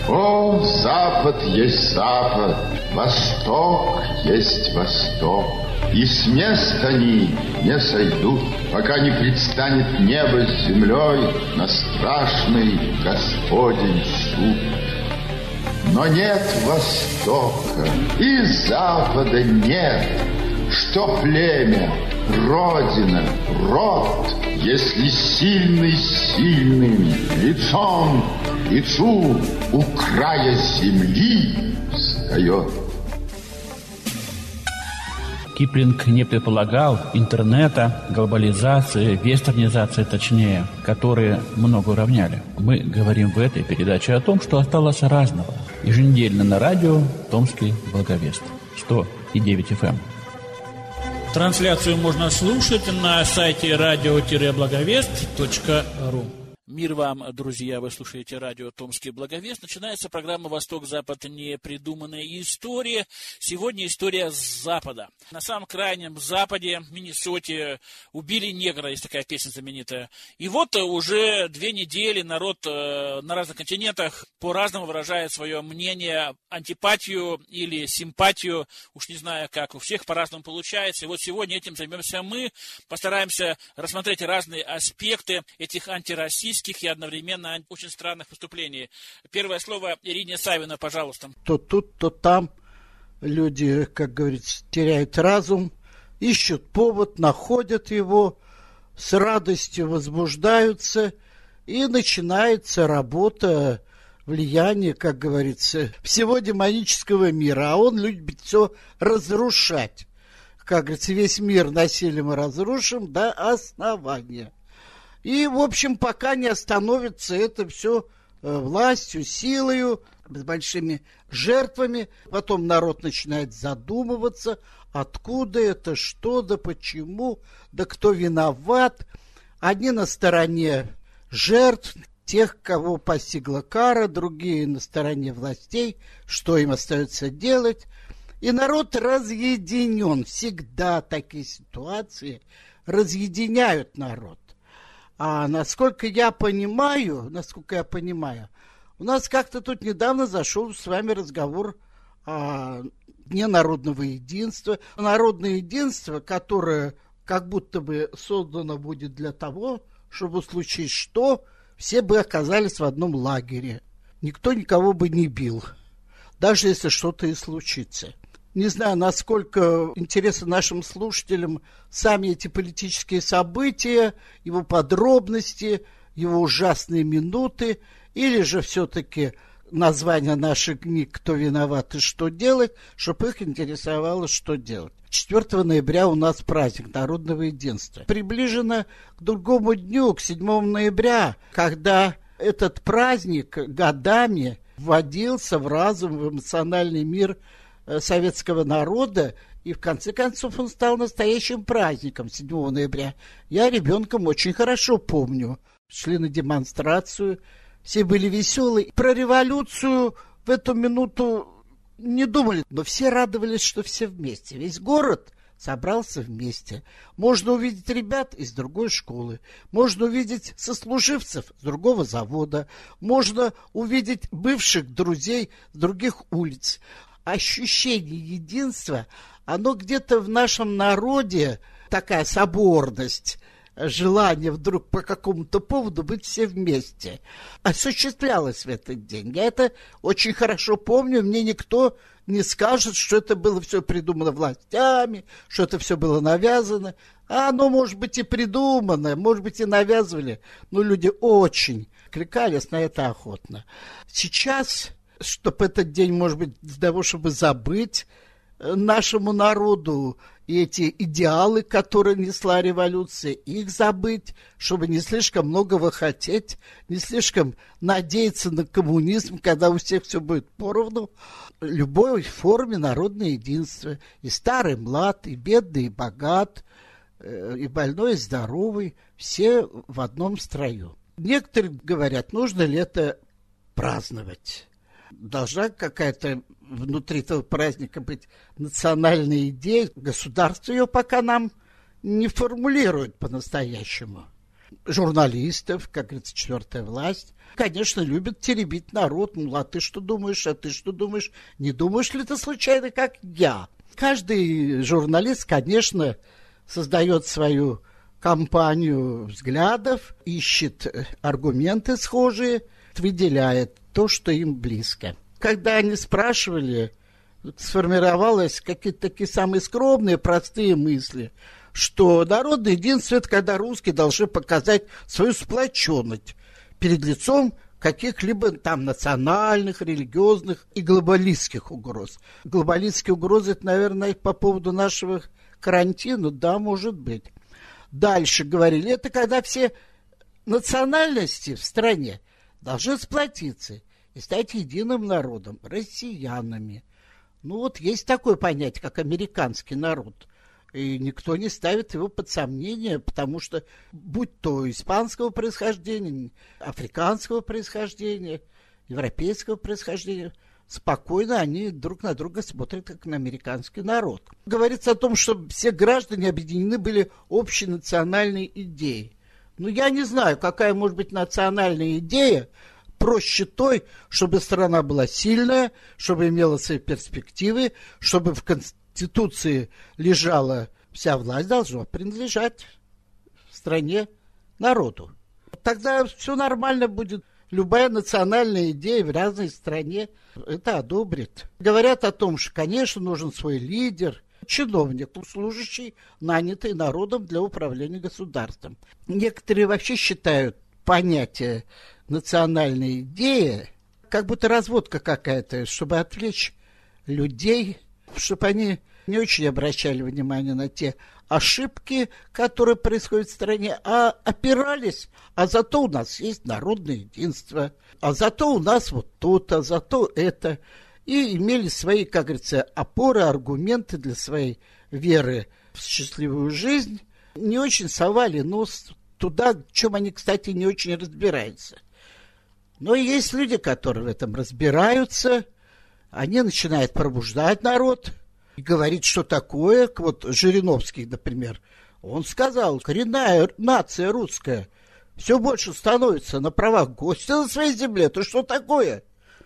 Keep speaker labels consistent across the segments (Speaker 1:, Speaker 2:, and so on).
Speaker 1: О, Запад есть Запад, Восток есть Восток. И с места они не сойдут, пока не предстанет небо с землей на страшный Господень суд. Но нет Востока и Запада нет, что племя, родина, род, если сильный сильным, лицом к лицу у края земли встает.
Speaker 2: Киплинг не предполагал интернета, глобализации, вестернизации точнее, которые много уравняли. Мы говорим в этой передаче о том, что осталось разного. Еженедельно на радио «Томский Благовест» 100,9 FM.
Speaker 3: Трансляцию можно слушать на сайте radio-благовест.ру. Мир вам, друзья, вы слушаете радио «Томский Благовест». Начинается программа «Восток-Запад. Непридуманная история». Сегодня история с Запада. На самом крайнем Западе, в Миннесоте, убили негра, есть такая песня знаменитая. И вот уже 2 недели народ на разных континентах по-разному выражает свое мнение, антипатию или симпатию. Уж не знаю, как у всех по-разному получается. И вот сегодня этим займемся мы. Постараемся рассмотреть разные аспекты этих антироссийских и одновременно очень странных выступлений. Первое слово Ирине Савина, пожалуйста.
Speaker 4: То тут, то там люди, как говорится, теряют разум, ищут повод, находят его, с радостью возбуждаются, и начинается работа, влияние, как говорится, всего демонического мира. А он любит все разрушать. Как говорится, весь мир насилием мы разрушим до основания. И, в общем, пока не остановится это все властью, силою, с большими жертвами. Потом народ начинает задумываться, откуда это, что, да почему, да кто виноват. Одни на стороне жертв, тех, кого постигла кара, другие на стороне властей, что им остается делать. И народ разъединен. Всегда такие ситуации разъединяют народ. А насколько я понимаю, у нас как-то тут недавно зашел с вами разговор о Дне народного единства. Народное единство, которое как будто бы создано будет для того, чтобы случись что, все бы оказались в одном лагере. Никто никого бы не бил, даже если что-то и случится. Не знаю, насколько интересны нашим слушателям сами эти политические события, его подробности, его ужасные минуты, или же все-таки название наших книг «Кто виноват и что делать», чтобы их интересовало, что делать. 4 ноября у нас праздник народного единства. Приближено к другому дню, к 7 ноября, когда этот праздник годами вводился в разум, в эмоциональный мир советского народа, и в конце концов он стал настоящим праздником 7 ноября. Я ребенком очень хорошо помню. Шли на демонстрацию, все были веселые. Про революцию в эту минуту не думали, но все радовались, что все вместе. Весь город собрался вместе. Можно увидеть ребят из другой школы, можно увидеть сослуживцев с другого завода, можно увидеть бывших друзей с других улиц. Ощущение единства, оно где-то в нашем народе, такая соборность, желание вдруг по какому-то поводу быть все вместе, осуществлялось в этот день. Я это очень хорошо помню, мне никто не скажет, что это было все придумано властями, что это все было навязано. А оно, может быть, и придумано, может быть, и навязывали, но люди очень кликались на это охотно. Сейчас, чтобы этот день, может быть, для того, чтобы забыть нашему народу и эти идеалы, которые несла революция, их забыть, чтобы не слишком многого хотеть, не слишком надеяться на коммунизм, когда у всех все будет поровну. Любой форме народное единство. И старый, млад, и бедный, и богат, и больной, и здоровый, все в одном строю. Некоторые говорят, нужно ли это праздновать. Должна какая-то внутри этого праздника быть национальная идея. Государство ее пока нам не формулирует по-настоящему. журналистов, как говорится, четвертая власть. Конечно, любят теребить народ. Ну, а ты что думаешь, а ты что думаешь? Не думаешь ли ты случайно, как я? Каждый журналист, конечно, создает свою компанию взглядов, ищет аргументы схожие, выделяет то, что им близко. Когда они спрашивали, сформировалось какие-то такие самые скромные, простые мысли, что народное единство – это когда русские должны показать свою сплоченность перед лицом каких-либо там национальных, религиозных и глобалистских угроз. Глобалистские угрозы – это, наверное, по поводу нашего карантина, да, может быть. Дальше говорили, это когда все национальности в стране должны сплотиться и стать единым народом, россиянами. Ну вот есть такое понятие, как американский народ. И никто не ставит его под сомнение, потому что, будь то испанского происхождения, африканского происхождения, европейского происхождения, спокойно они друг на друга смотрят, как на американский народ. Говорится о том, что все граждане объединены были общей национальной идеей. Ну, я не знаю, какая может быть национальная идея проще той, чтобы страна была сильная, чтобы имела свои перспективы, чтобы в Конституции лежала вся власть, должна принадлежать в стране народу. Тогда все нормально будет. Любая национальная идея в разной стране это одобрит. Говорят о том, что, конечно, нужен свой лидер, чиновник, служащий, нанятый народом для управления государством. Некоторые вообще считают понятие национальная идея как будто разводка какая-то, чтобы отвлечь людей, чтобы они не очень обращали внимание на те ошибки, которые происходят в стране, а опирались, а зато у нас есть народное единство, а зато у нас вот то-то, зато это. И имели свои, как говорится, опоры, аргументы для своей веры в счастливую жизнь. Не очень совали нос туда, в чем они, кстати, не очень разбираются. Но есть люди, которые в этом разбираются, они начинают пробуждать народ и говорить, что такое. Вот Жириновский, например, он сказал, коренная нация русская все больше становится на правах гостя на своей земле. То что такое?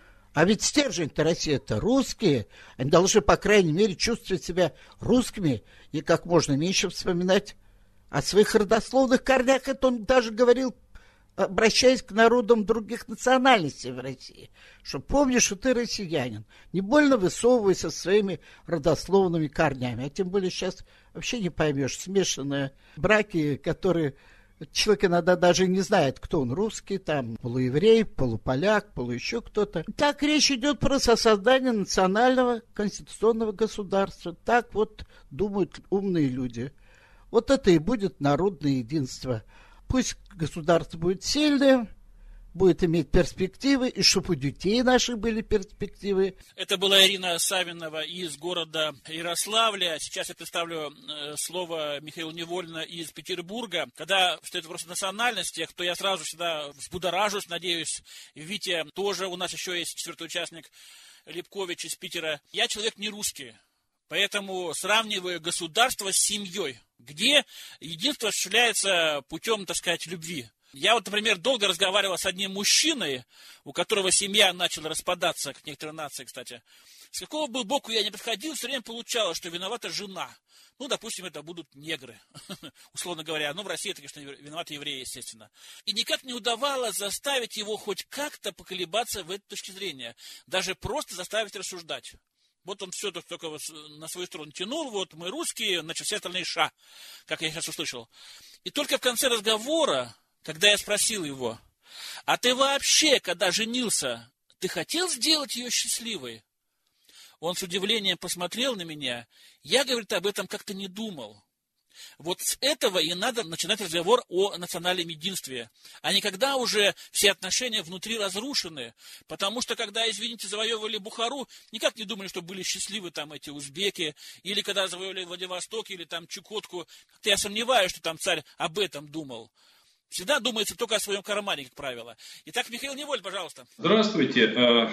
Speaker 4: А ведь стержень-то России – это русские. Они должны, по крайней мере, чувствовать себя русскими и как можно меньше вспоминать о своих родословных корнях. Это он даже говорил, обращаясь к народам других национальностей в России, что помни, что ты россиянин, не больно высовывайся со своими родословными корнями, а тем более сейчас вообще не поймешь, смешанные браки, которые человек иногда даже не знает, кто он, русский, там, полуеврей, полуполяк, еще кто-то. Так речь идет просто о создании национального конституционного государства. Так вот думают умные люди. Вот это и будет народное единство. Пусть государство будет сильным, будет иметь перспективы, и чтобы у детей наших были перспективы.
Speaker 3: Это была Ирина Савинова из города Ярославля. Сейчас я представлю слово Михаила Невольна из Петербурга. Когда встает вопрос о национальностях, то я сразу всегда взбудоражусь, надеюсь, Витя тоже, у нас еще есть четвертый участник, Лепкович из Питера. Я человек не русский, поэтому сравниваю государство с семьей, где единство осуществляется путем, так сказать, любви. Я вот, например, долго разговаривал с одним мужчиной, у которого семья начала распадаться, как некоторые нации, кстати. С какого бы боку я ни подходил, все время получалось, что виновата жена. Ну, допустим, это будут негры, условно говоря. Ну, в России это, конечно, виноваты евреи, естественно. И никак не удавалось заставить его хоть как-то поколебаться в этой точке зрения. Даже просто заставить рассуждать. Вот он все только на свою сторону тянул, вот мы русские, значит, все остальные ша, как я сейчас услышал. И только в конце разговора, когда я спросил его, а ты вообще, когда женился, ты хотел сделать ее счастливой? Он с удивлением посмотрел на меня. Я, говорит, об этом как-то не думал. Вот с этого и надо начинать разговор о национальном единстве, а не когда уже все отношения внутри разрушены. Потому что, когда, извините, завоевывали Бухару, никак не думали, что были счастливы там эти узбеки, или когда завоевали Владивосток, или там Чукотку. Как-то я сомневаюсь, что там царь об этом думал. Всегда думается только о своем кармане, как правило. Итак, Михаил Неволь, пожалуйста.
Speaker 5: Здравствуйте.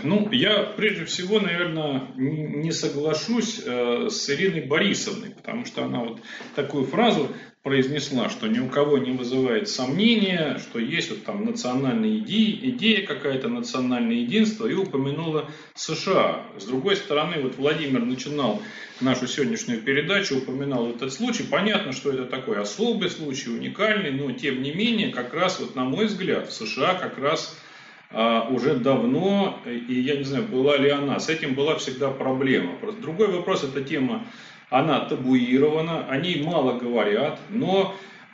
Speaker 5: Я прежде всего, наверное, не соглашусь с Ириной Борисовной, потому что она вот такую фразу произнесла, что ни у кого не вызывает сомнения, что есть вот там национальная идея какая-то, национальное единство, и упомянула США. С другой стороны, вот Владимир начинал нашу сегодняшнюю передачу, упоминал этот случай. Понятно, что это такой особый случай, уникальный, но тем не менее, как раз вот на мой взгляд, в США как раз уже давно, и я не знаю, была ли она, с этим была всегда проблема. Просто другой вопрос, эта тема, она табуирована, о ней мало говорят, но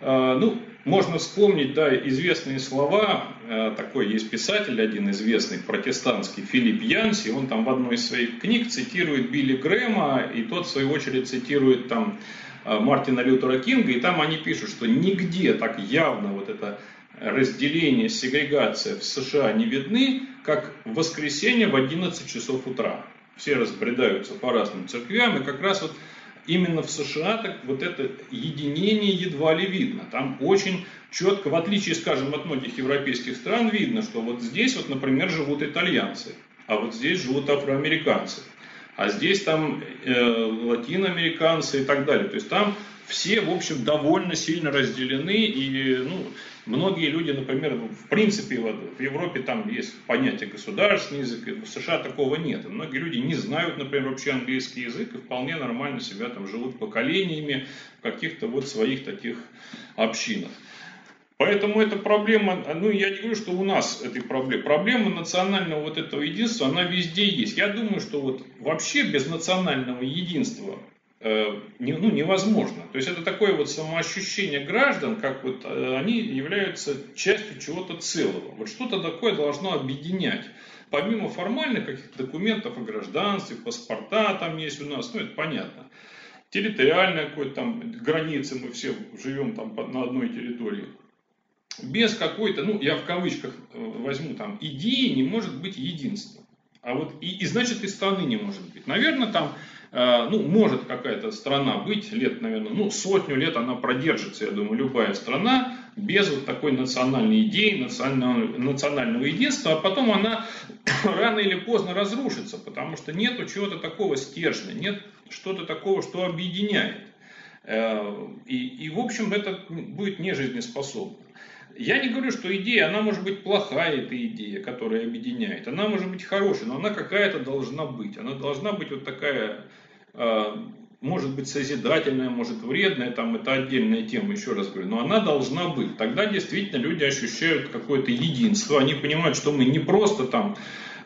Speaker 5: можно вспомнить, да, известные слова, такой есть писатель один известный, протестантский, Филипп Янси, он там в одной из своих книг цитирует Билли Грэма, и тот в свою очередь цитирует там Мартина Лютера Кинга, и там они пишут, что нигде так явно вот это разделение, сегрегация в США не видны, как в воскресенье в 11 часов утра. Все разбредаются по разным церквям, и как раз вот именно в США так вот это единение едва ли видно. Там очень четко, в отличие, скажем, от многих европейских стран, видно, что вот здесь вот, например, живут итальянцы, а вот здесь живут афроамериканцы, а здесь там латиноамериканцы и так далее. То есть там все, в общем, довольно сильно разделены, и многие люди, например, в принципе, в Европе там есть понятие государственный язык, и в США такого нет. И многие люди не знают, например, вообще английский язык, и вполне нормально себя там живут поколениями в каких-то вот своих таких общинах. Поэтому эта проблема, я не говорю, что у нас этой проблемы. Проблема национального вот этого единства, она везде есть. Я думаю, что вот вообще без национального единства невозможно. То есть это такое вот самоощущение граждан, как вот они являются частью чего-то целого. Вот что-то такое должно объединять. Помимо формальных каких-то документов о гражданстве, паспорта там есть у нас, это понятно. Территориальная какой-то там границы, мы все живем там на одной территории. Без какой-то, я в кавычках возьму там, идеи не может быть единства. А вот и значит и страны не может быть. Наверное, там может какая-то страна быть, лет, наверное, 100 лет она продержится, я думаю, любая страна, без вот такой национальной идеи, национального единства, а потом она рано или поздно разрушится, потому что нету чего-то такого стержня, нет что-то такого, что объединяет. И в общем, это будет нежизнеспособно. Я не говорю, что идея, она может быть плохая, эта идея, которая объединяет. Она может быть хорошая, но она какая-то должна быть. Она должна быть вот такая, может быть созидательная, может вредная, там это отдельная тема, еще раз говорю. Но она должна быть. Тогда действительно люди ощущают какое-то единство. Они понимают, что мы не просто там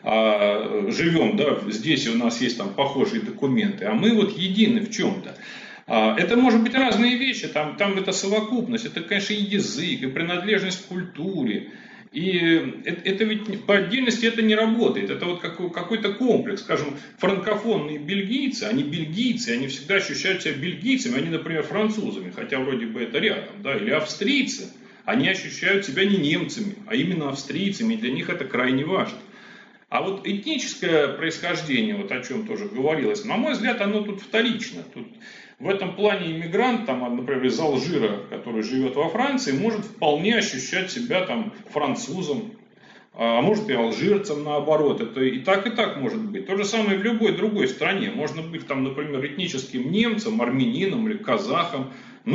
Speaker 5: живем, да, здесь у нас есть там похожие документы, а мы вот едины в чем-то. Это может быть разные вещи, там это совокупность, это, конечно, и язык, и принадлежность к культуре. И это ведь по отдельности это не работает, это вот какой-то комплекс. Скажем, франкофонные бельгийцы, они всегда ощущают себя бельгийцами, они, например, французами, хотя вроде бы это рядом, да, или австрийцы, они ощущают себя не немцами, а именно австрийцами, и для них это крайне важно. А вот этническое происхождение, вот о чем тоже говорилось, на мой взгляд, оно тут вторично. Тут в этом плане иммигрант, там, например, из Алжира, который живет во Франции, может вполне ощущать себя там французом, а может и алжирцем наоборот. Это и так может быть. То же самое в любой другой стране. Можно быть там, например, этническим немцем, армянином или казахом.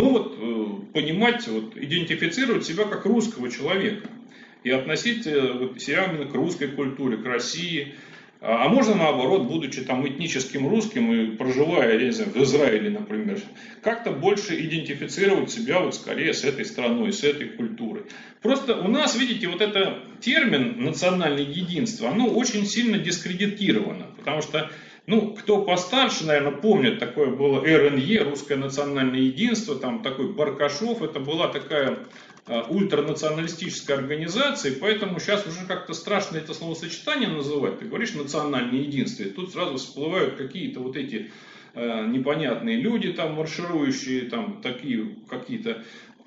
Speaker 5: Понимать, идентифицировать себя как русского человека. И относить себя именно к русской культуре, к России. А можно наоборот, будучи там этническим русским и проживая, я не знаю, в Израиле, например, как-то больше идентифицировать себя вот скорее с этой страной, с этой культурой. Просто у нас, видите, вот этот термин национальное единство, оно очень сильно дискредитировано. Потому что, кто постарше, наверное, помнит, такое было РНЕ, Русское национальное единство, там такой Баркашов, это была такая ультранационалистической организации, поэтому сейчас уже как-то страшно это словосочетание называть. Ты говоришь национальное единство, и тут сразу всплывают какие-то вот эти непонятные люди, там марширующие, там такие какие-то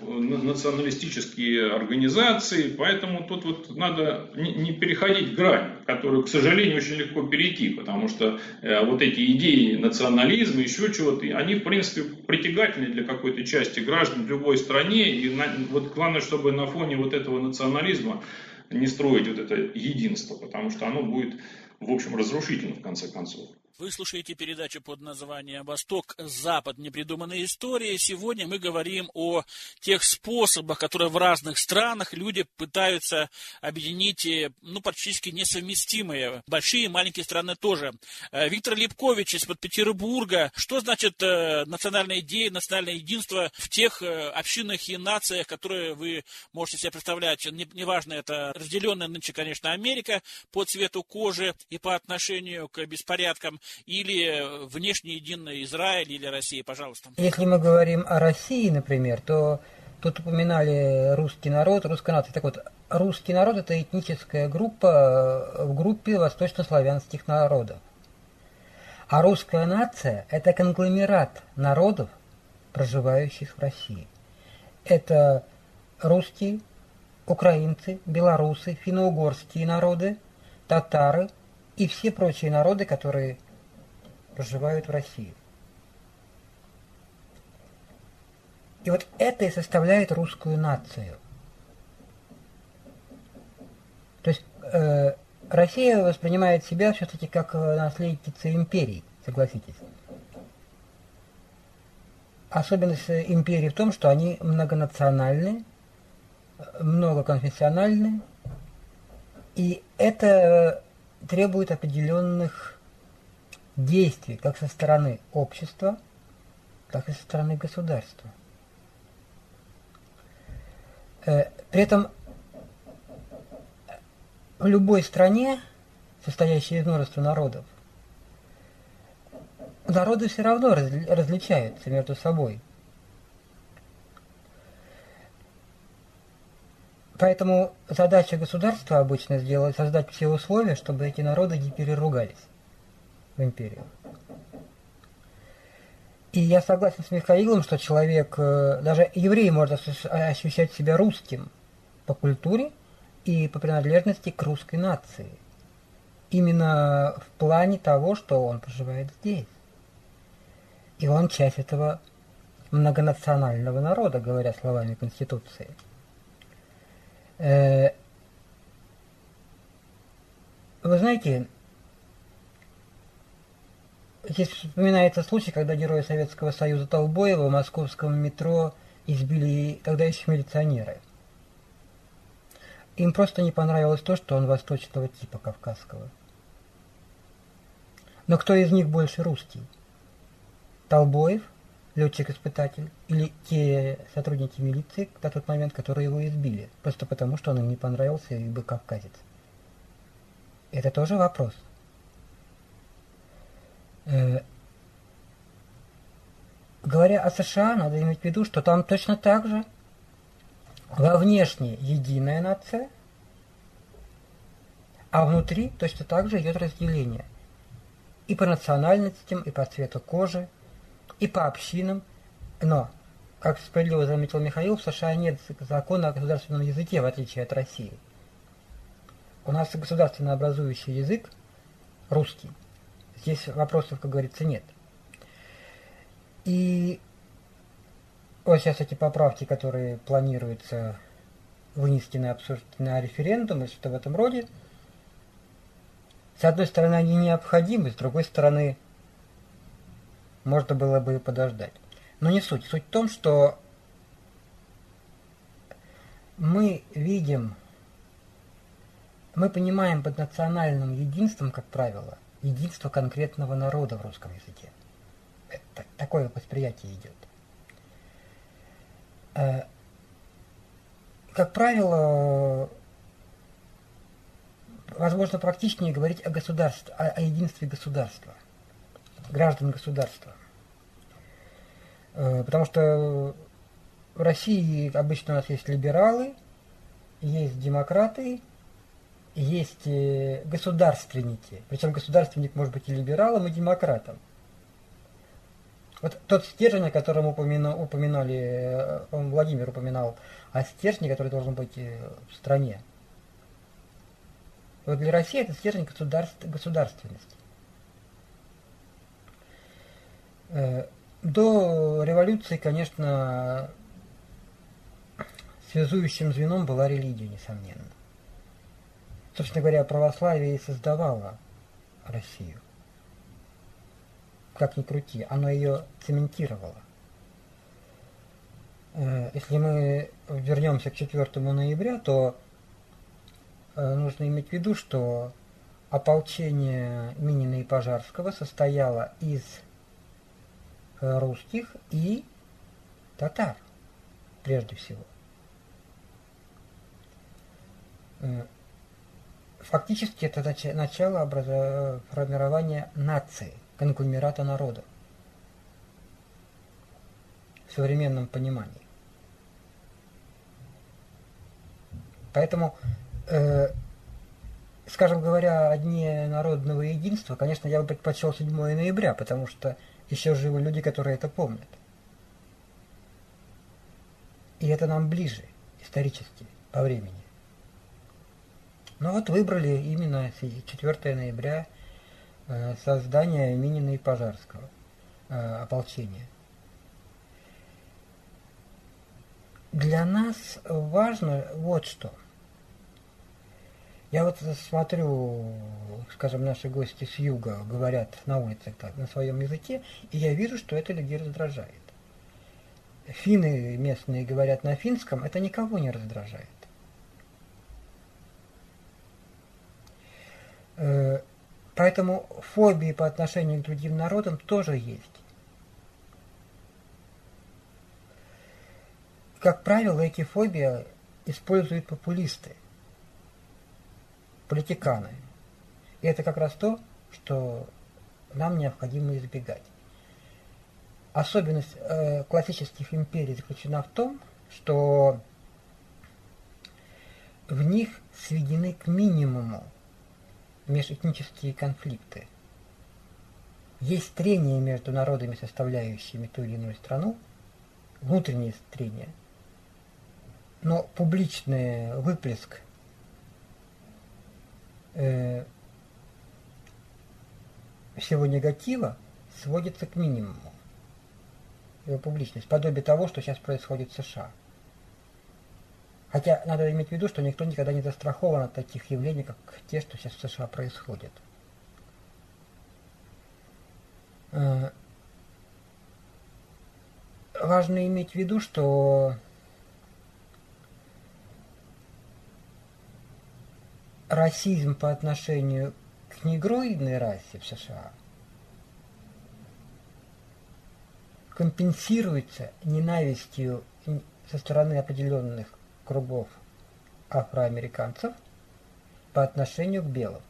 Speaker 5: националистические организации, поэтому тут вот надо не переходить грань, которую, к сожалению, очень легко перейти, потому что вот эти идеи национализма, еще чего-то, они, в принципе, притягательны для какой-то части граждан в любой стране, и вот главное, чтобы на фоне вот этого национализма не строить вот это единство, потому что оно будет, в общем, разрушительно в конце концов.
Speaker 3: Вы слушаете передачу под названием «Восток-Запад. Непридуманные истории». Сегодня мы говорим о тех способах, которые в разных странах люди пытаются объединить, практически несовместимые. Большие и маленькие страны тоже. Виктор Липкович из-под Петербурга. Что значит национальная идея, национальное единство в тех общинах и нациях, которые вы можете себе представлять? Неважно, это разделенная нынче, конечно, Америка по цвету кожи и по отношению к беспорядкам, или внешне единый Израиль или Россия, пожалуйста.
Speaker 6: Если мы говорим о России, например, то тут упоминали русский народ, русская нация. Так вот, русский народ – это этническая группа в группе восточнославянских народов. А русская нация – это конгломерат народов, проживающих в России. Это русские, украинцы, белорусы, финно-угорские народы, татары и все прочие народы, которые проживают в России. И вот это и составляет русскую нацию. То есть Россия воспринимает себя все-таки как наследница империи, согласитесь. Особенность империи в том, что они многонациональны, многоконфессиональны, и это требует определенных действий как со стороны общества, так и со стороны государства. При этом в любой стране, состоящей из множества народов, народы все равно различаются между собой. Поэтому задача государства обычно создать все условия, чтобы эти народы не переругались в империю. И я согласен с Михаилом, что человек, даже еврей, может ощущать себя русским по культуре и по принадлежности к русской нации. Именно в плане того, что он проживает здесь. И он часть этого многонационального народа, говоря словами Конституции. Вы знаете, здесь вспоминается случай, когда герои Советского Союза Толбоева в московском метро избили тогда еще милиционеры. Им просто не понравилось то, что он восточного типа, кавказского. Но кто из них больше русский? Толбоев, летчик-испытатель, или те сотрудники милиции на тот момент, которые его избили, просто потому, что он им не понравился и был кавказец? Это тоже вопрос. Говоря о США, надо иметь в виду, что там точно так же во внешне единая нация, а внутри точно так же идет разделение. И по национальностям, и по цвету кожи, и по общинам. Но, как справедливо заметил Михаил, в США нет закона о государственном языке, в отличие от России. У нас государственно образующий язык русский. Здесь вопросов, как говорится, нет. И вот сейчас эти поправки, которые планируется вынести на референдум и что-то в этом роде, с одной стороны, они необходимы, с другой стороны, можно было бы и подождать. Но не суть. Суть в том, что мы понимаем под национальным единством, как правило, единство конкретного народа в русском языке. Такое восприятие идет. Как правило, возможно, практичнее говорить о государстве, о единстве государства, граждан государства. Потому что в России обычно у нас есть либералы, есть демократы, есть государственники. Причем государственник может быть и либералом, и демократом. Вот тот стержень, о котором упоминали, Владимир упоминал, о стержне, который должен быть в стране. Вот для России это стержень государственности. До революции, конечно, связующим звеном была религия, несомненно. Собственно говоря, православие и создавало Россию. как ни крути, оно ее цементировало. Если мы вернемся к 4 ноября, то нужно иметь в виду, что ополчение Минина и Пожарского состояло из русских и татар, прежде всего. Фактически это начало формирования нации, конгломерата народа в современном понимании. Поэтому, скажем говоря, о Дне народного единства, конечно, я бы предпочел 7 ноября, потому что еще живы люди, которые это помнят. И это нам ближе исторически по времени. Но вот выбрали именно 4 ноября создание Минина и Пожарского ополчения. Для нас важно вот что. Я вот смотрю, скажем, наши гости с юга говорят на улице так, на своем языке, и я вижу, что это людей раздражает. Финны местные говорят на финском, это никого не раздражает. Поэтому фобии по отношению к другим народам тоже есть. Как правило, эти фобии используют популисты, политиканы. И это как раз то, что нам необходимо избегать. Особенность классических империй заключена в том, что в них сведены к минимуму межэтнические конфликты. Есть трения между народами, составляющими ту или иную страну, внутренние трения, но публичный выплеск всего негатива сводится к минимуму. Его публичность, подобие того, что сейчас происходит в США. Хотя надо иметь в виду, что никто никогда не застрахован от таких явлений, как те, что сейчас в США происходят. Важно иметь в виду, что расизм по отношению к негроидной расе в США компенсируется ненавистью со стороны определенных кругов афроамериканцев по отношению к белым.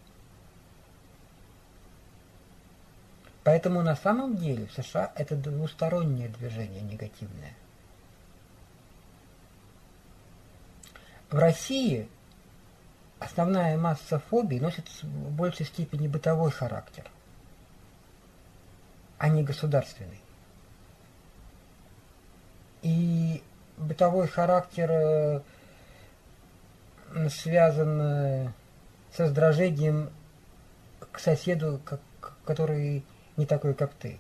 Speaker 6: Поэтому на самом деле в США это двустороннее движение негативное. В России основная масса фобий носит в большей степени бытовой характер, а не государственный. И бытовой характер связан с раздражением к соседу, который не такой, как ты.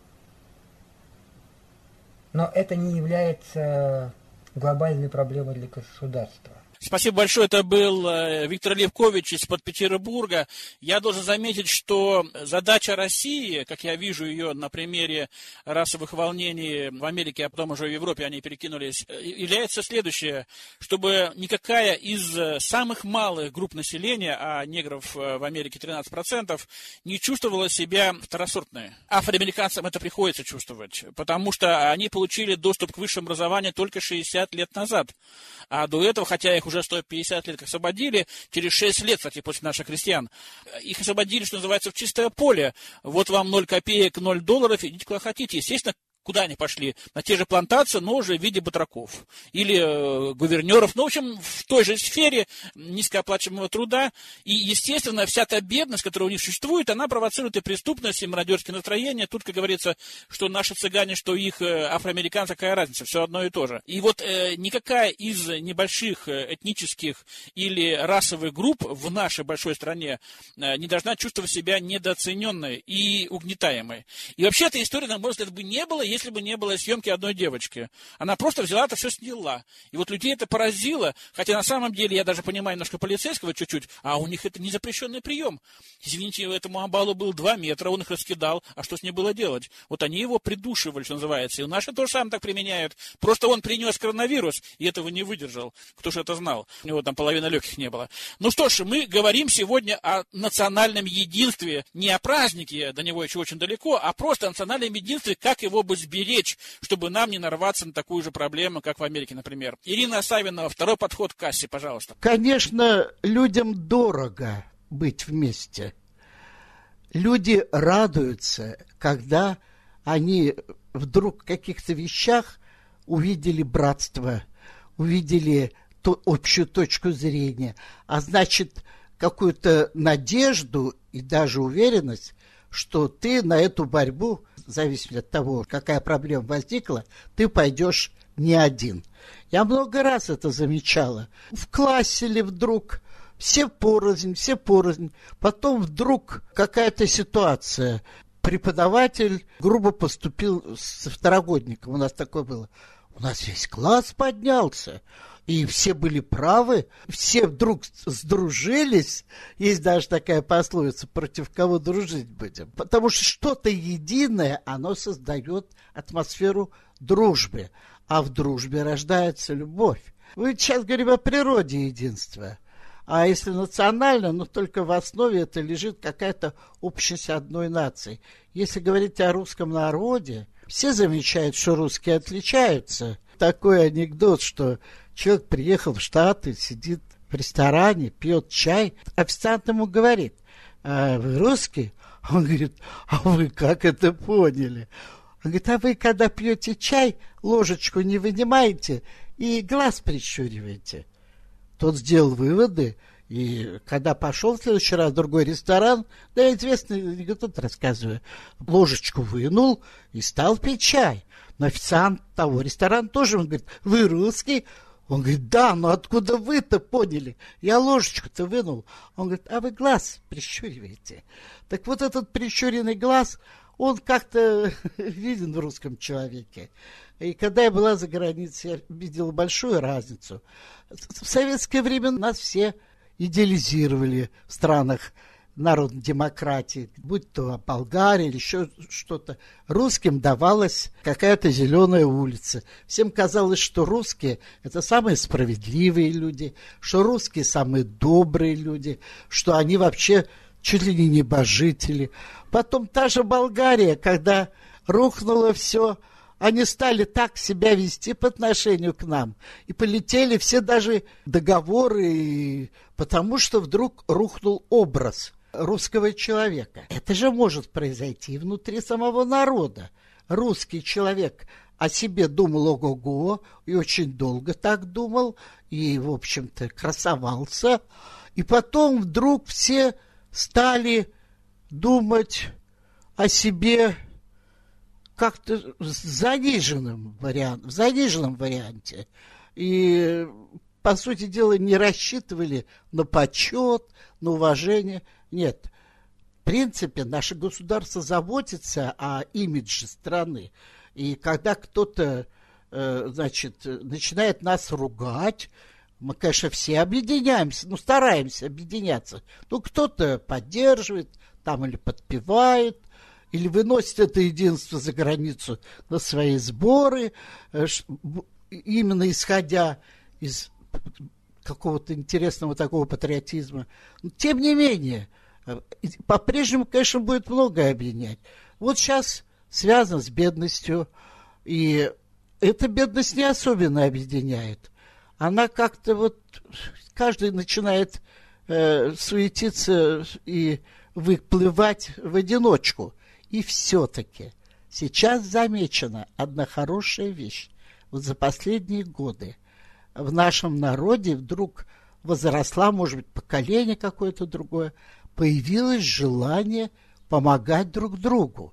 Speaker 6: Но это не является глобальной проблемой для государства.
Speaker 3: Спасибо большое. Это был Виктор Левкович из-под Петербурга. Я должен заметить, что задача России, как я вижу ее на примере расовых волнений в Америке, а потом уже в Европе они перекинулись, является следующее, чтобы никакая из самых малых групп населения, а негров в Америке 13%, не чувствовала себя второсортной. Афроамериканцам это приходится чувствовать, потому что они получили доступ к высшему образованию только 60 лет назад. А до этого, хотя их уже 150 лет освободили, через 6 лет, кстати, после наших крестьян, их освободили, что называется, в чистое поле. Вот вам 0 копеек, $0, идите куда хотите. Естественно, куда они пошли? На те же плантации, но уже в виде батраков. Или гувернеров. Ну, в общем, в той же сфере низкооплачиваемого труда. И, естественно, вся та бедность, которая у них существует, она провоцирует и преступность, и мародерские настроения. Тут, как говорится, что наши цыгане, что их афроамериканцы, какая разница, все одно и то же. И вот никакая из небольших этнических или расовых групп в нашей большой стране не должна чувствовать себя недооцененной и угнетаемой. И вообще эта история, на мой взгляд, бы не было, если если бы не было съемки одной девочки. Она просто взяла это все сняла. И вот людей это поразило, хотя на самом деле я даже понимаю немножко полицейского чуть-чуть, а у них это не запрещенный прием. Извините, этому амбалу был 2 метра, он их раскидал, а что с ним было делать? Вот они его придушивали, что называется, и наши тоже сам так применяют. Просто он принес коронавирус, и этого не выдержал. Кто же это знал? У него там половины легких не было. Ну что ж, мы говорим сегодня о национальном единстве, не о празднике, до него еще очень далеко, а просто о национальном единстве, как его бы сберечь, чтобы нам не нарваться на такую же проблему, как в Америке, например. Ирина Савинова, второй подход к кассе, пожалуйста.
Speaker 4: Конечно, людям дорого быть вместе. Люди радуются, когда они вдруг в каких-то вещах увидели братство, увидели общую точку зрения, а значит, какую-то надежду и даже уверенность, что ты на эту борьбу, в зависимости от того, какая проблема возникла, ты пойдешь не один. Я много раз это замечала. В классе ли вдруг все порознь, потом вдруг какая-то ситуация. Преподаватель грубо поступил со второгодником, у нас такое было. У нас весь класс поднялся. И все были правы, все вдруг сдружились. Есть даже такая пословица, против кого дружить будем. Потому что что-то единое, оно создает атмосферу дружбы. А в дружбе рождается любовь. Мы сейчас говорим о природе единства. А если национально, ну только в основе это лежит какая-то общность одной нации. Если говорить о русском народе, все замечают, что русские отличаются. Такой анекдот, что человек приехал в Штаты, сидит в ресторане, пьет чай. Официант ему говорит: а вы русский? Он говорит: а вы как это поняли? Он говорит: а вы, когда пьете чай, ложечку не вынимаете и глаз прищуриваете. Тот сделал выводы, и когда пошел в следующий раз в другой ресторан, да, известный анекдот рассказываю, ложечку вынул и стал пить чай. Но официант того ресторана тоже, он говорит: вы русский? Он говорит: да, но откуда вы-то поняли? Я ложечку-то вынул. Он говорит: а вы глаз прищуриваете. Так вот этот прищуренный глаз, он как-то виден в русском человеке. И когда я была за границей, я видела большую разницу. В советское время нас все идеализировали в странах народной демократии, будь то Болгария или еще что-то. Русским давалась какая-то зеленая улица. Всем казалось, что русские – это самые справедливые люди, что русские – самые добрые люди, что они вообще чуть ли не небожители. Потом та же Болгария, когда рухнуло все, они стали так себя вести по отношению к нам. И полетели все даже договоры, потому что вдруг рухнул образ русского человека. Это же может произойти и внутри самого народа. Русский человек о себе думал ого-го, и очень долго так думал, и, в общем-то, красовался. И потом вдруг все стали думать о себе как-то в заниженном варианте. И, по сути дела, не рассчитывали на почет, на уважение. Нет. В принципе, наше государство заботится о имидже страны. И когда кто-то, начинает нас ругать, мы, конечно, все объединяемся, стараемся объединяться. Кто-то поддерживает, там или подпевает, или выносит это единство за границу на свои сборы, именно исходя из какого-то интересного такого патриотизма. Но, тем не менее, по-прежнему, конечно, будет многое объединять. Вот сейчас связано с бедностью, и эта бедность не особенно объединяет. Она как-то каждый начинает суетиться и выплывать в одиночку. И все-таки сейчас замечена одна хорошая вещь. Вот за последние годы в нашем народе вдруг возросла, может быть, поколение какое-то другое, появилось желание помогать друг другу.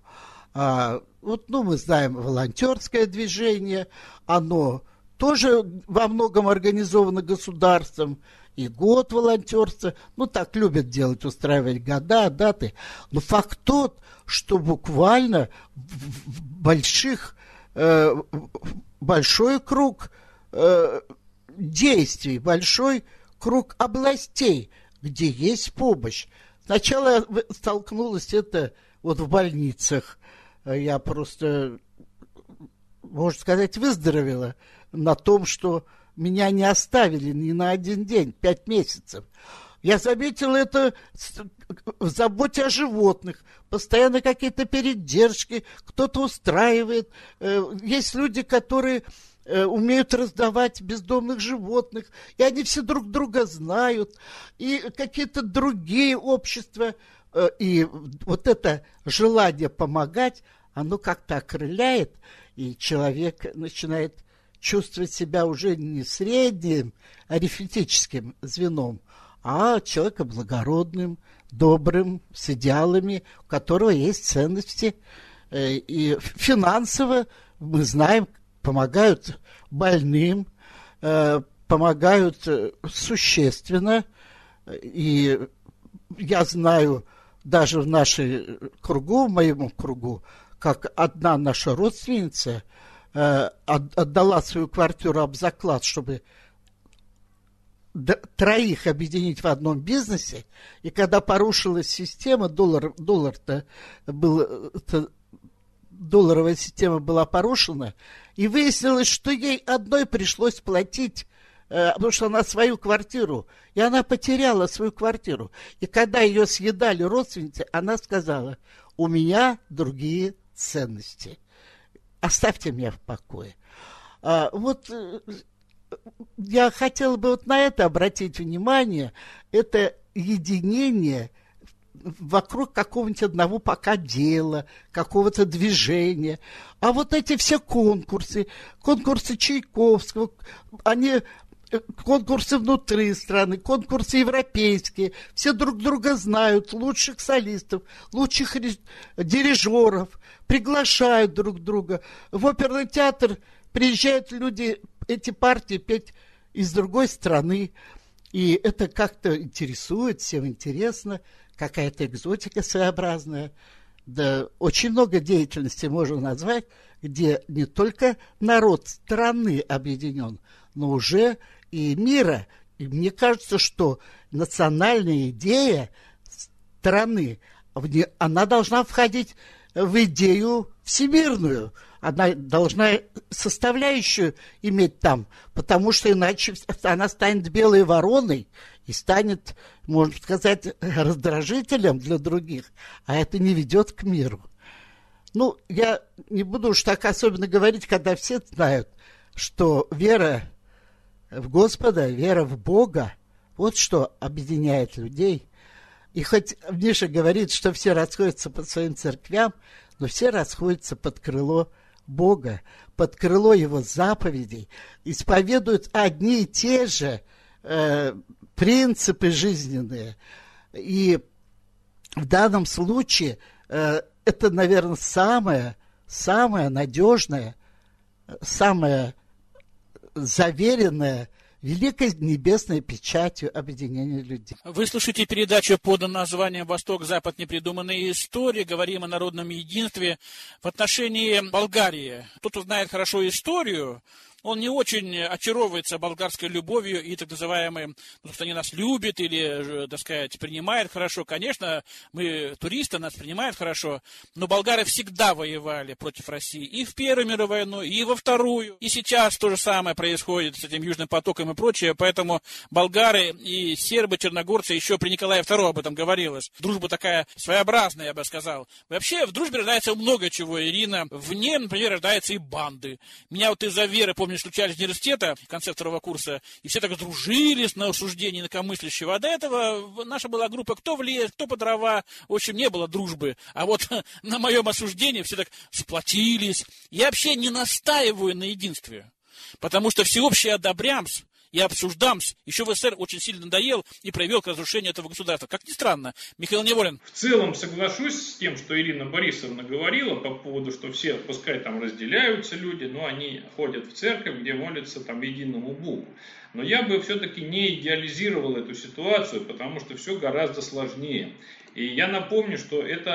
Speaker 4: Мы знаем волонтерское движение, оно тоже во многом организовано государством, и год волонтерства, так любят делать, устраивать года, даты. Но факт тот, что буквально в больших большой круг действий, большой круг областей, где есть помощь. Сначала я столкнулась это вот в больницах. Я просто, можно сказать, выздоровела на том, что меня не оставили ни на один день, 5 месяцев. Я заметила это в заботе о животных. Постоянно какие-то передержки, кто-то устраивает. Есть люди, которые умеют раздавать бездомных животных, и они все друг друга знают, и какие-то другие общества. И вот это желание помогать, оно как-то окрыляет, и человек начинает чувствовать себя уже не средним арифметическим звеном, а человеком благородным, добрым, с идеалами, у которого есть ценности. И финансово, мы знаем, помогают больным, помогают существенно. И я знаю даже в нашей кругу, в моем кругу, как одна наша родственница отдала свою квартиру об заклад, чтобы 3 объединить в одном бизнесе, и когда порушилась система, долларовая система была порушена, и выяснилось, что ей одной пришлось платить, потому что она свою квартиру, и она потеряла свою квартиру. И когда ее съедали родственницы, она сказала: у меня другие ценности. Оставьте меня в покое. Вот я хотела бы вот на это обратить внимание. Это единение вокруг какого-нибудь одного пока дела, какого-то движения. А вот эти все конкурсы Чайковского, они конкурсы внутри страны, конкурсы европейские, все друг друга знают, лучших солистов, лучших дирижеров, приглашают друг друга. В оперный театр приезжают люди, эти партии петь из другой страны, и это как-то интересует, всем интересно, какая-то экзотика своеобразная. Да, очень много деятельности можно назвать, где не только народ страны объединен, но уже и мира. И мне кажется, что национальная идея страны, она должна входить в идею всемирную. Она должна составляющую иметь там, потому что иначе она станет белой вороной и станет, можно сказать, раздражителем для других, а это не ведет к миру. Ну, я не буду уж так особенно говорить, когда все знают, что вера в Господа, вера в Бога, вот что объединяет людей. И хоть Миша говорит, что все расходятся по своим церквям, но все расходятся под крыло Бога, под крыло Его заповедей, исповедуют одни и те же принципы жизненные. И в данном случае это, наверное, самое надежное, самое заверенное великой небесной печатью объединения людей.
Speaker 3: Вы слушаете передачу под названием «Восток-Запад. Непридуманные истории». Говорим о народном единстве в отношении Болгарии. Тот, кто знает хорошо историю, он не очень очаровывается болгарской любовью и так называемым, что они нас любят или, так сказать, принимают хорошо. Конечно, мы туристы, нас принимают хорошо, но болгары всегда воевали против России и в Первую мировую войну, и во Вторую. И сейчас то же самое происходит с этим Южным потоком и прочее, поэтому болгары и сербы, черногорцы, еще при Николае II об этом говорилось. Дружба такая своеобразная, я бы сказал. Вообще в дружбе рождается много чего, Ирина. В ней, например, рождаются и банды. Меня вот из-за веры, помню, случались в университета в конце 2 курса, и все так дружились на осуждение инакомыслящего. А до этого наша была группа кто в лес, кто по дрова. В общем, не было дружбы. А вот на моем осуждении все так сплотились. Я вообще не настаиваю на единстве, потому что всеобщее одобрямс и обсуждамс еще в СССР очень сильно надоел и привел к разрушению этого государства. Как ни странно, Михаил Неволин.
Speaker 5: В целом соглашусь с тем, что Ирина Борисовна говорила по поводу, что все, пускай там разделяются люди, но они ходят в церковь, где молятся там единому Богу. Но я бы все-таки не идеализировал эту ситуацию, потому что все гораздо сложнее. И я напомню, что это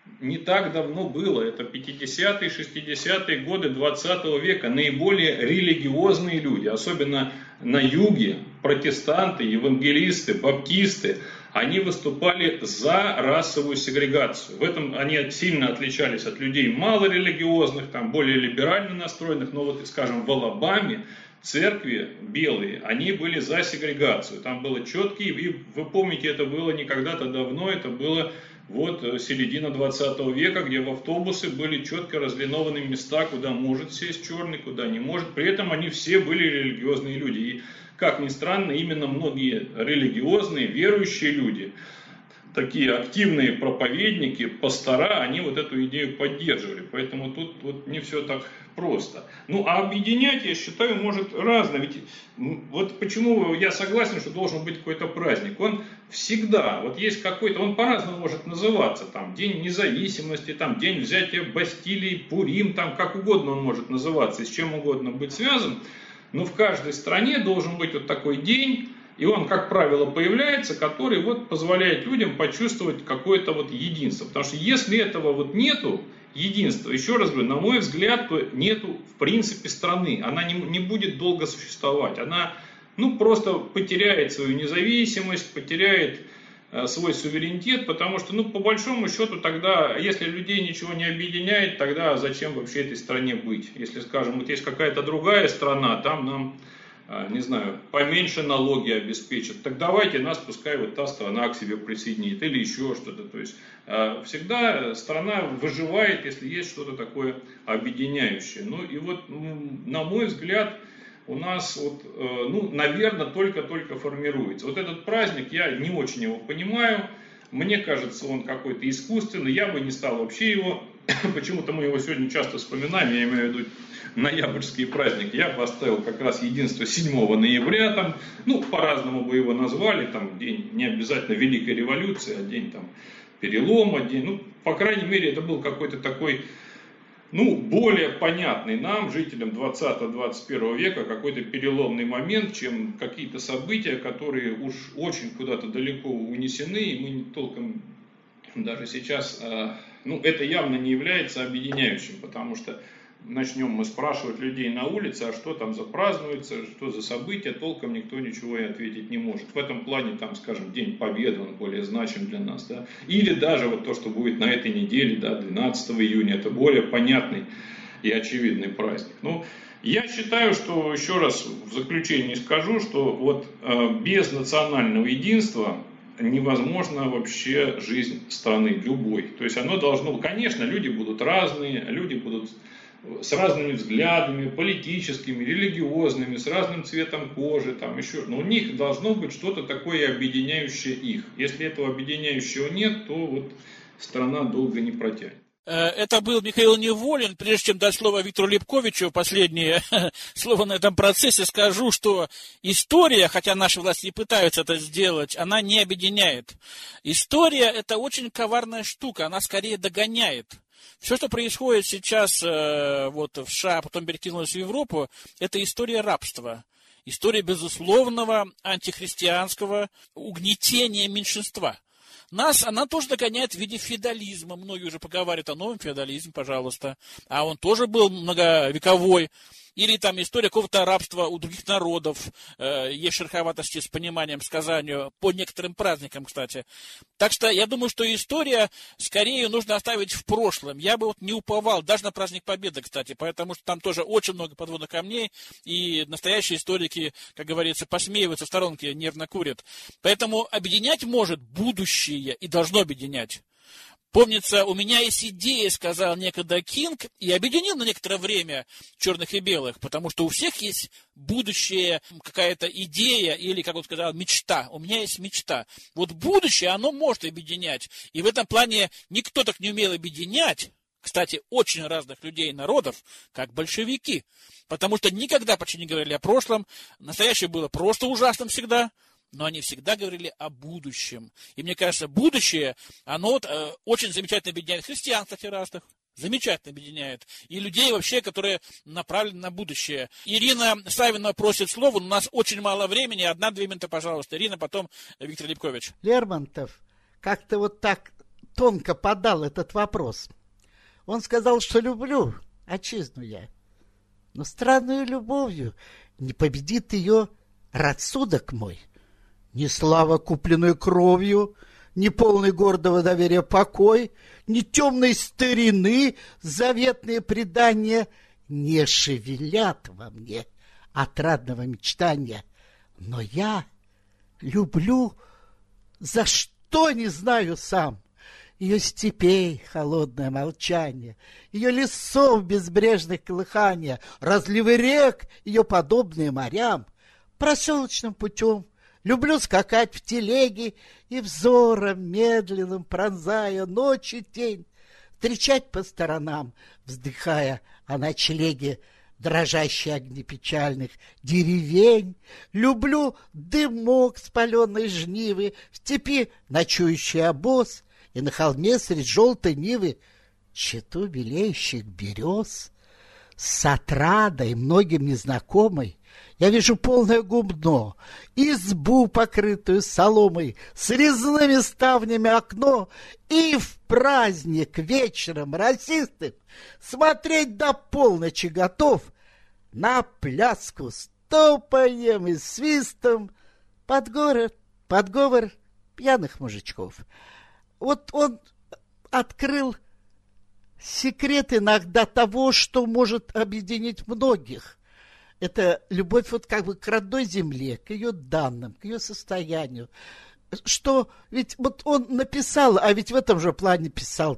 Speaker 5: не так давно было. Это 50-е, 60-е годы 20 века. Наиболее религиозные люди, особенно на юге, протестанты, евангелисты, баптисты, они выступали за расовую сегрегацию. В этом они сильно отличались от людей малорелигиозных, там, более либерально настроенных. Но вот, скажем, в Алабаме церкви белые, они были за сегрегацию. Там было четкие, и вы помните, это было не когда-то давно, это было вот середина 20 века, где в автобусы были четко разлинованы места, куда может сесть черный, куда не может. При этом они все были религиозные люди. И, как ни странно, именно многие религиозные, верующие люди, такие активные проповедники, пастора, они вот эту идею поддерживали. Поэтому тут вот не все так просто. Ну, а объединять, я считаю, может разно. Ведь вот почему я согласен, что должен быть какой-то праздник. Он всегда, вот есть какой-то, он по-разному может называться. Там День независимости, там День взятия Бастилии, Пурим, там как угодно он может называться, и с чем угодно быть связан. Но в каждой стране должен быть вот такой день. И он, как правило, появляется, который вот позволяет людям почувствовать какое-то вот единство. Потому что если этого вот нету, единства, еще раз говорю, на мой взгляд, то нету в принципе страны. Она не будет долго существовать. Она просто потеряет свою независимость, потеряет свой суверенитет, потому что, по большому счету, тогда, если людей ничего не объединяет, тогда зачем вообще этой стране быть? Если, скажем, вот есть какая-то другая страна, там нам, не знаю, поменьше налоги обеспечат, так давайте нас, пускай вот та страна к себе присоединит или еще что-то. То есть всегда страна выживает, если есть что-то такое объединяющее. Ну и вот, на мой взгляд, у нас, наверное, только-только формируется. Вот этот праздник, я не очень его понимаю. Мне кажется, он какой-то искусственный. Я бы не стал вообще его, почему-то мы его сегодня часто вспоминаем, я имею в виду ноябрьские праздники. Я бы оставил как раз единство 7 ноября, там, по-разному бы его назвали, там, день не обязательно Великой революции, а день там перелома, день, по крайней мере, это был какой-то такой, более понятный нам, жителям 20-21 века, какой-то переломный момент, чем какие-то события, которые уж очень куда-то далеко унесены, и мы толком даже сейчас, это явно не является объединяющим, потому что начнем мы спрашивать людей на улице, а что там празднуется, что за события, толком никто ничего и ответить не может. В этом плане, там, скажем, День Победы, он более значим для нас, да. Или даже вот то, что будет на этой неделе, да, 12 июня, это более понятный и очевидный праздник. Я считаю, что, еще раз в заключении скажу, что вот без национального единства невозможна вообще жизнь страны любой. То есть оно должно, конечно, люди будут разные, люди будут с разными взглядами, политическими, религиозными, с разным цветом кожи, там еще, но у них должно быть что-то такое объединяющее их. Если этого объединяющего нет, то вот страна долго не протянет.
Speaker 3: Это был Михаил Неволин. Прежде чем дать слово Виктору Лепковичу, последнее слово на этом процессе, скажу, что история, хотя наши власти и пытаются это сделать, она не объединяет. История – это очень коварная штука, она скорее догоняет. Все, что происходит сейчас в США, потом перекинулось в Европу, это история рабства. История безусловного антихристианского угнетения меньшинства. Нас она тоже догоняет в виде феодализма. Многие уже поговаривают о новом феодализме, пожалуйста. А он тоже был многовековой. Или там история какого-то рабства у других народов. Есть шероховатости с пониманием, сказанию по некоторым праздникам, кстати. Так что я думаю, что история скорее нужно оставить в прошлом. Я бы не уповал, даже на праздник Победы, кстати, потому что там тоже очень много подводных камней, и настоящие историки, как говорится, посмеиваются в сторонке, нервно курят. Поэтому объединять может будущее и должно объединять. Помнится, у меня есть идея, сказал некогда Кинг, и объединил на некоторое время черных и белых, потому что у всех есть будущее, какая-то идея или, как он сказал, мечта. У меня есть мечта. Вот будущее, оно может объединять. И в этом плане никто так не умел объединять, кстати, очень разных людей и народов, как большевики. Потому что никогда почти не говорили о прошлом. Настоящее было просто ужасным всегда. Но они всегда говорили о будущем. И мне кажется, будущее, оно очень замечательно объединяет христиан, кстати, разных. Замечательно объединяет. И людей вообще, которые направлены на будущее. Ирина Савина просит слова, у нас очень мало времени. 1-2 минуты, пожалуйста. Ирина, потом Виктор Лепкович.
Speaker 4: Лермонтов как-то вот так тонко подал этот вопрос. Он сказал, что люблю отчизну я, но странную любовью не победит ее рассудок мой. Ни слава, купленную кровью, ни полный гордого доверия покой, ни темной старины заветные предания не шевелят во мне отрадного мечтания. Но я люблю, за что не знаю сам, ее степей холодное молчание, ее лесов безбрежных колыхания, разливы рек, ее подобные морям. Проселочным путем люблю скакать в телеге и взором медленным пронзая ночи тень, встречать по сторонам, вздыхая о ночлеге дрожащие огни печальных деревень. Люблю дымок спаленной жнивы, в степи ночующий обоз, и на холме средь желтой нивы чету белеющих берез. С отрадой многим незнакомой я вижу полное гумно, избу, покрытую соломой, с резными ставнями окно, и в праздник вечером росистым смотреть до полночи готов на пляску с топанием и свистом под говор пьяных мужичков. Вот он открыл секрет иногда того, что может объединить многих. Это любовь вот как бы к родной земле, к ее данным, к ее состоянию. Что ведь вот он написал, а ведь в этом же плане писал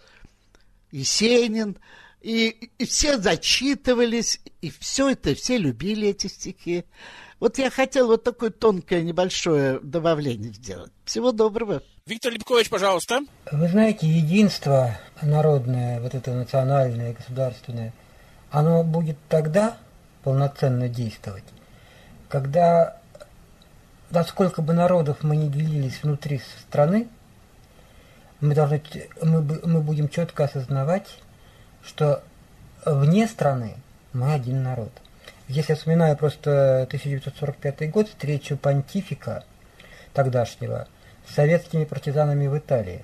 Speaker 4: Есенин, и все зачитывались, и все это, все любили эти стихи. Вот я хотел вот такое тонкое небольшое добавление сделать. Всего доброго.
Speaker 3: Виктор Липкович, пожалуйста.
Speaker 6: Вы знаете, единство народное, вот это национальное, государственное, оно будет тогда полноценно действовать, когда, насколько бы народов мы не делились внутри страны, мы будем четко осознавать, что вне страны мы один народ. Если я вспоминаю просто 1945 год, встречу понтифика тогдашнего с советскими партизанами в Италии.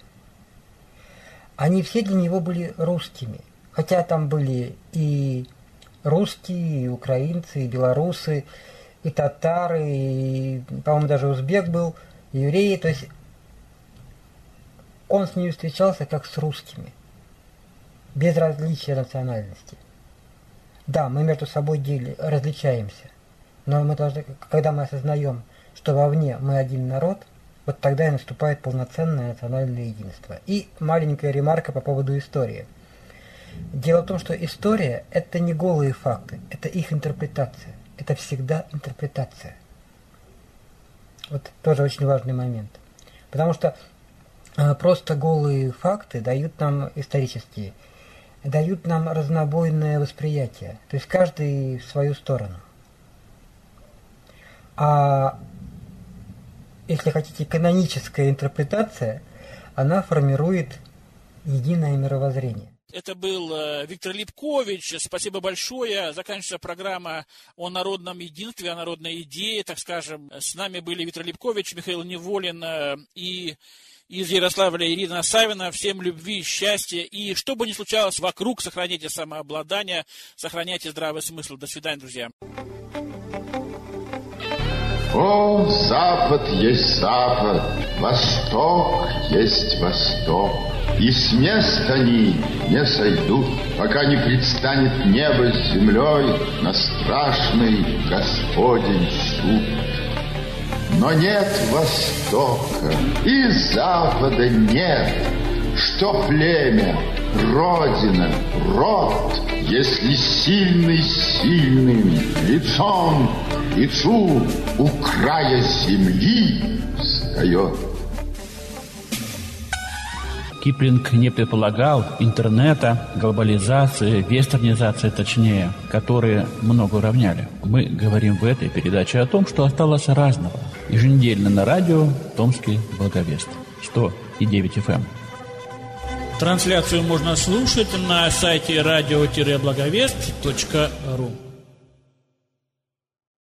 Speaker 6: Они все для него были русскими, хотя там были и русские, и украинцы, и белорусы, и татары, и, по-моему, даже узбек был, и евреи. То есть он с ними встречался как с русскими, без различия национальности. Да, мы между собой различаемся, но мы должны, когда мы осознаем, что вовне мы один народ, вот тогда и наступает полноценное национальное единство. И маленькая ремарка по поводу истории. Дело в том, что история – это не голые факты, это их интерпретация. Это всегда интерпретация. Вот тоже очень важный момент. Потому что просто голые факты дают нам исторические, дают нам разнобойное восприятие. То есть каждый в свою сторону. А если хотите, каноническая интерпретация, она формирует единое мировоззрение.
Speaker 3: Это был Виктор Липкович. Спасибо большое. Заканчивается программа о народном единстве, о народной идее, так скажем. С нами были Виктор Липкович, Михаил Неволин и из Ярославля Ирина Савина. Всем любви, счастья. И что бы ни случалось вокруг, сохраняйте самообладание, сохраняйте здравый смысл. До свидания, друзья.
Speaker 1: О, Запад есть Запад, Восток есть Восток. И с мест они не сойдут, пока не предстанет небо с землей на страшный Господень суд. Но нет Востока и Запада нет, что племя, родина, род, если сильный сильным лицом к лицу у края земли встает.
Speaker 2: Киплинг не предполагал интернета, глобализации, вестернизации точнее, которые много уравняли. Мы говорим в этой передаче о том, что осталось разного. Еженедельно на радио «Томский Благовест» 100,9 FM.
Speaker 3: Трансляцию можно слушать на сайте radio-благовест.ру.